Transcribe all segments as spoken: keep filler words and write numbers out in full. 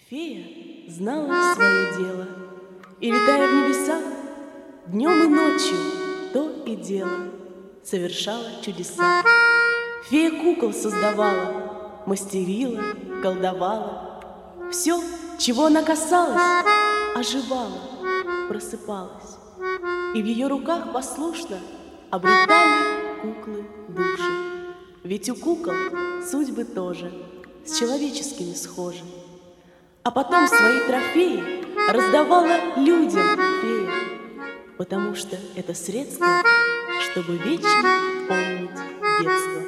Фея знала свое дело, и, летая в небесах, днем и ночью то и дело совершала чудеса. Фея кукол создавала, мастерила, колдовала. Все, чего она касалась, оживало, просыпалось. И в ее руках послушно обретали куклы души. Ведь у кукол судьбы тоже с человеческими схожи. А потом свои трофеи раздавала людям фея, потому что это средство, чтобы вечно помнить детство.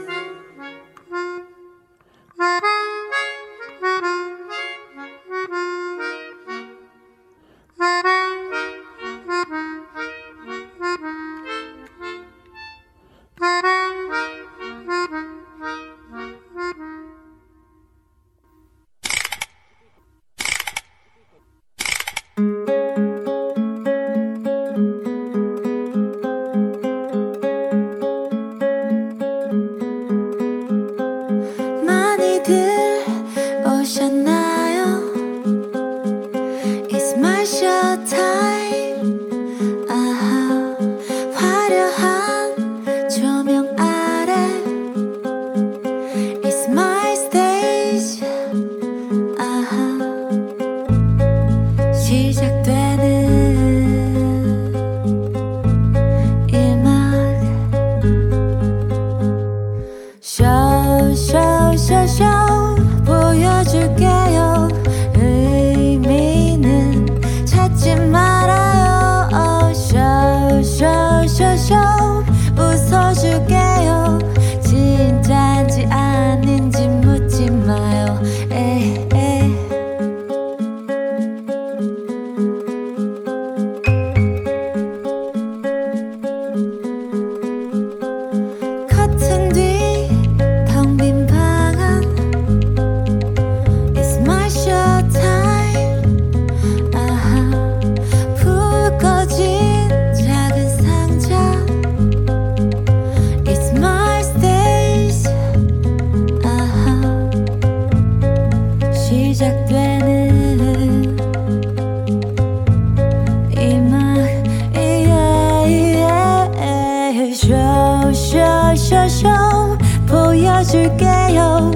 보여줄게요.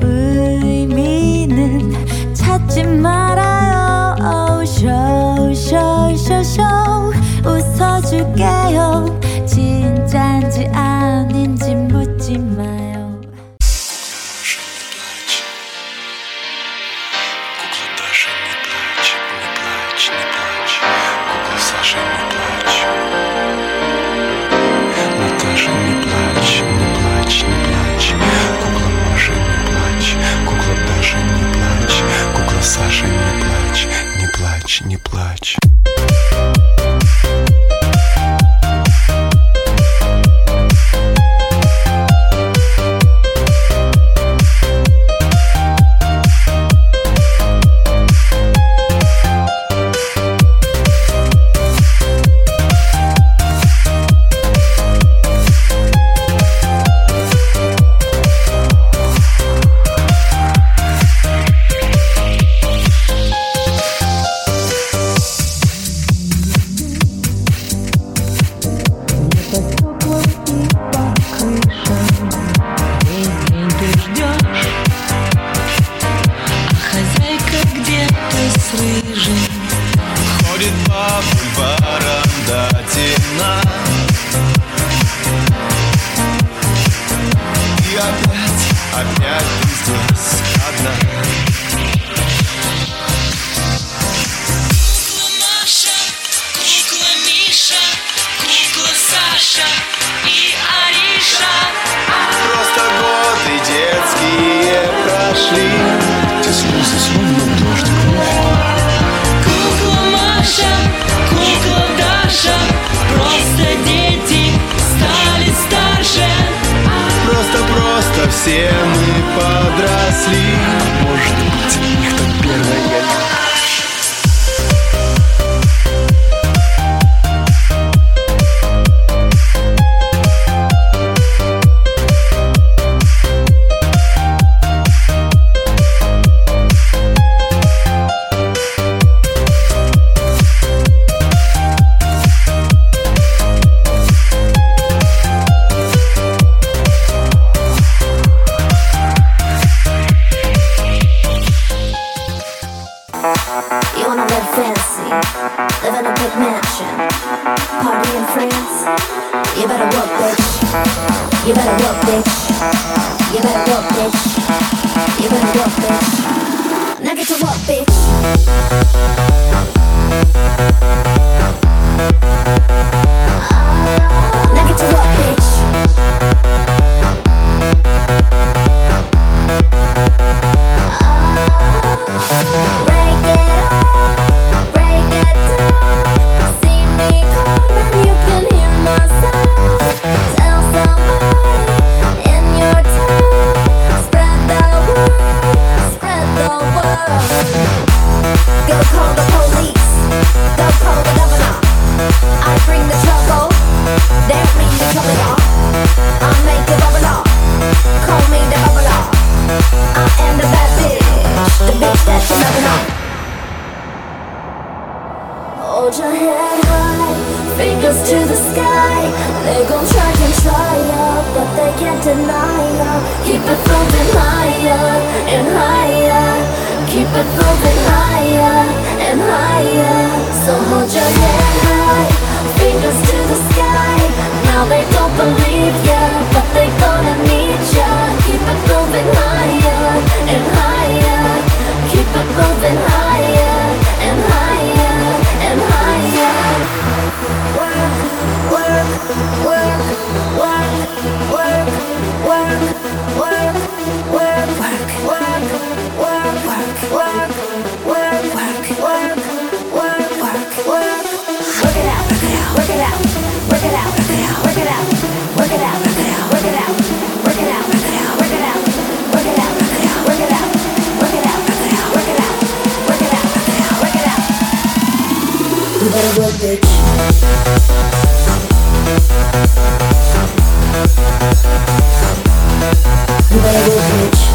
의미는 찾지 말아요. Oh, show, show, show, show. 웃어줄게요. 진짠지 아닌지 묻지 마요. Саша, не плачь, не плачь, не плачь. Ходит по бульварам до темна. И опять, опять ты здесь одна. Кукла Маша, кукла Миша, кукла Саша и Ариша. Просто годы детские прошли. Те слезы словно дождь, Кукла Маша, кукла Даша, просто дети стали старше. Просто-просто все мы подросли. You wanna live fancy, live in a big mansion, party in France. You better work, bitch. You better work, bitch. You better work, bitch. You better work, bitch. Now get to work, bitch. Now get to work, bitch. Break it up, break it down. See me coming, you can hear my sound. Tell somebody in your town. Spread the word, spread the word. Go call the police, go call the governor. I bring the trouble, they bring the trouble, y'all. I make it bubble up, call me the bubble up. I am the bad bitch, the bitch that you never know. Hold your head high, fingers to the sky. They gon' try and try ya, but they can't deny ya. Keep it moving higher and higher. Keep it moving higher and higher. So hold your head high, fingers to the sky. Now they don't believe ya, but they gonna need ya. Keep it moving higher and higher. Keep it moving higher and higher and higher. Work, work, work, work, work, work, work, work, work, work, work, work, work, work, work, work, work, work, work. Work it out, work it out, work it out, work it out, work it out, work it out, work it out, work it out, work it out, work it out, work it out, work it out, work it out, work it out, work it out, work it out, work it out. You better work, bitch. You better work, bitch.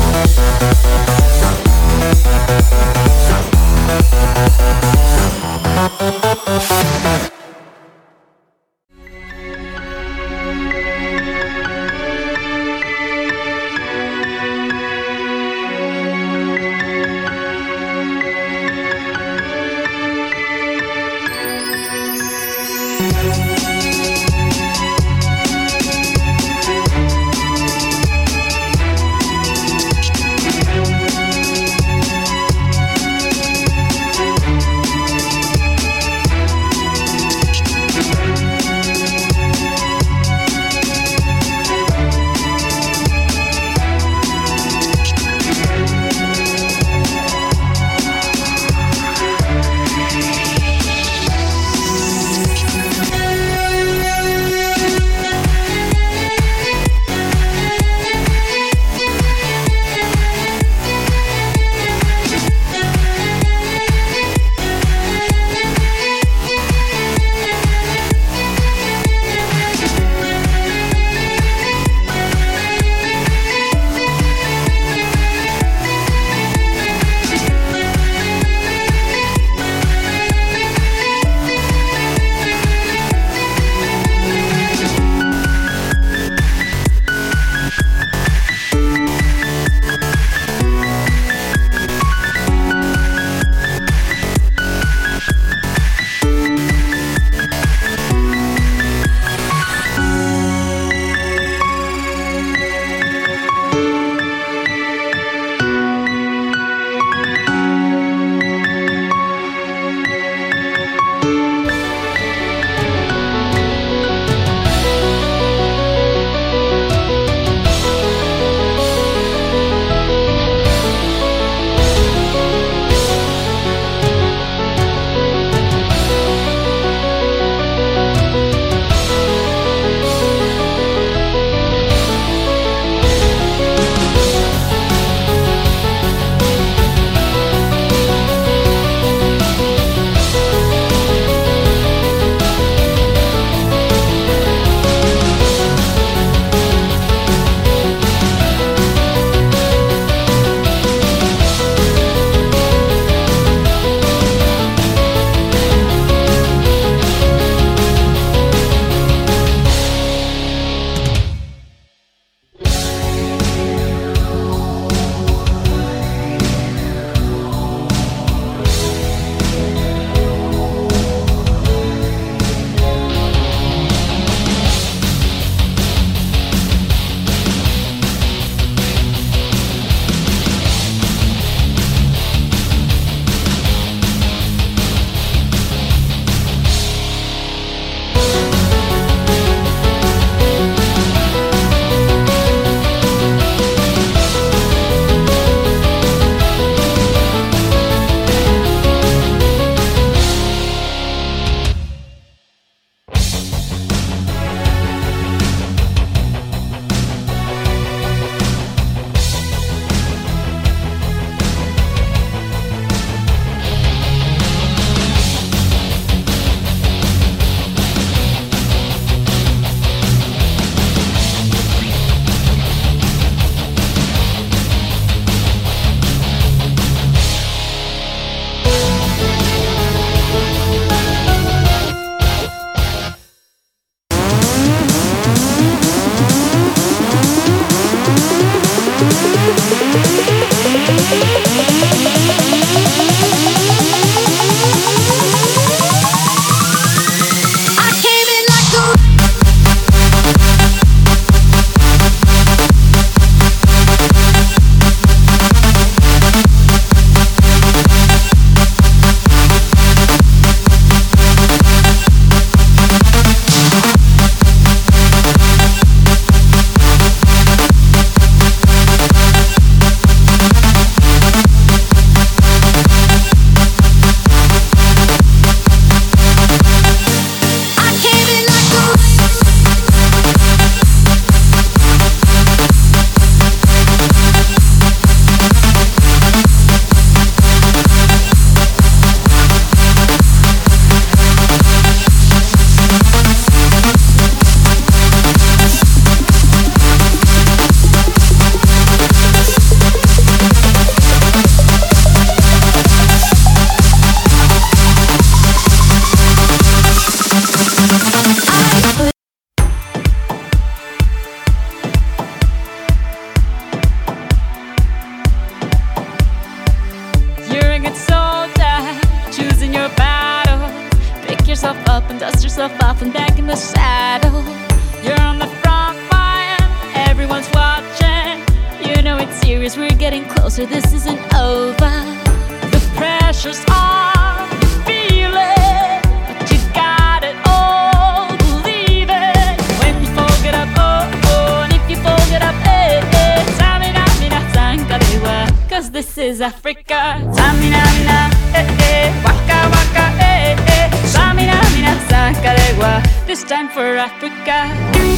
yourself up and dust yourself off and back in the saddle. You're on the front line, everyone's watching. You know it's serious, we're getting closer, this isn't over. The pressure's on, feel it, but you got it all, believe it. When you fold it up, oh, oh, and if you fold it up, eh, eh, Samina, mina, sankarewa, cause this is Africa. Samina, mina, eh, eh, waka, waka, eh, eh, Samina, mina, sankarewa, this time for Africa.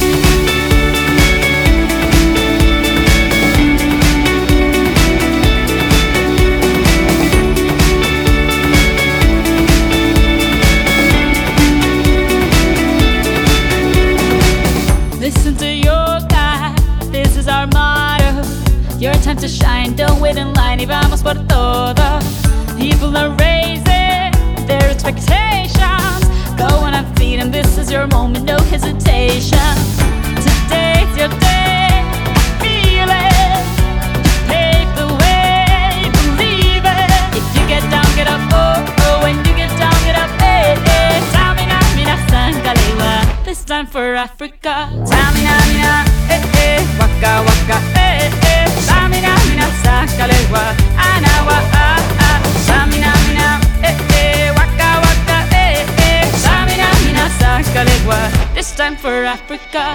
Listen to your God, this is our motto. Your time to shine, don't wait in line, y vamos por todo. People are raising their expectations. Go on and feed them, this is your moment, no hesitation. Today's your day, feel it. Pave the way, believe it. If you get down, get up, oh, oh. When you get down, get up, eh, eh. Samina, mina, sankarewa, this time for Africa. Samina, mina, eh, eh, waka, waka, eh, eh. Samina, mina, sankarewa, anawa, ah, ah. Samina, mina, eh, eh, waka, waka, eh, eh. Samina, mina, sankarewa, this time for Africa.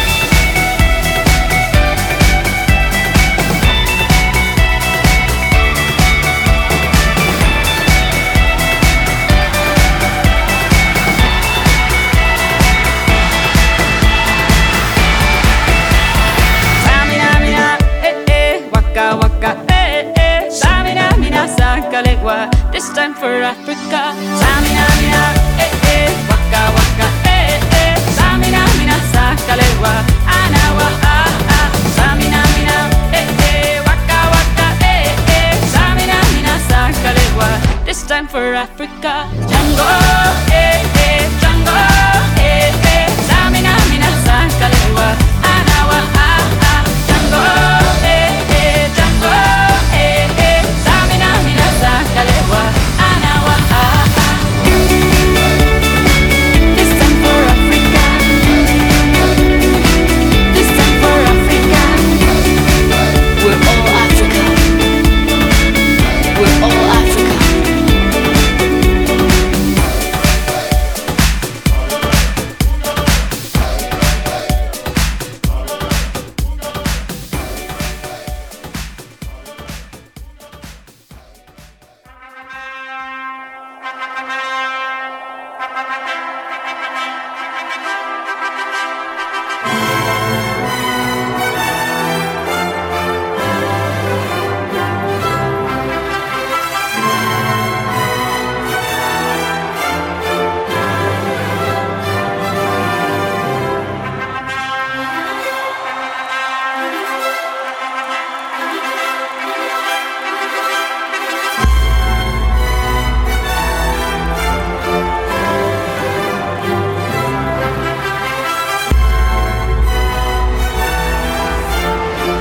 Waka waka, eh eh, Samina mina sankarewa, this time for Africa. Samina mina, eh eh, waka waka, eh eh, Samina mina sankarewa, anawa ah ah. Samina mina, eh eh, waka waka, eh eh, Samina mina sankarewa, this time for Africa. Django, eh eh, Django, eh eh, Samina mina sankarewa, anawa ah ah. Django, eh eh, Django, eh eh, Samina mina sankarewa, anawa ah ah. This time for Africa, this time for Africa. We're all Africa, we're all Africa.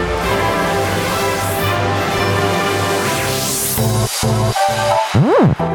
Mm.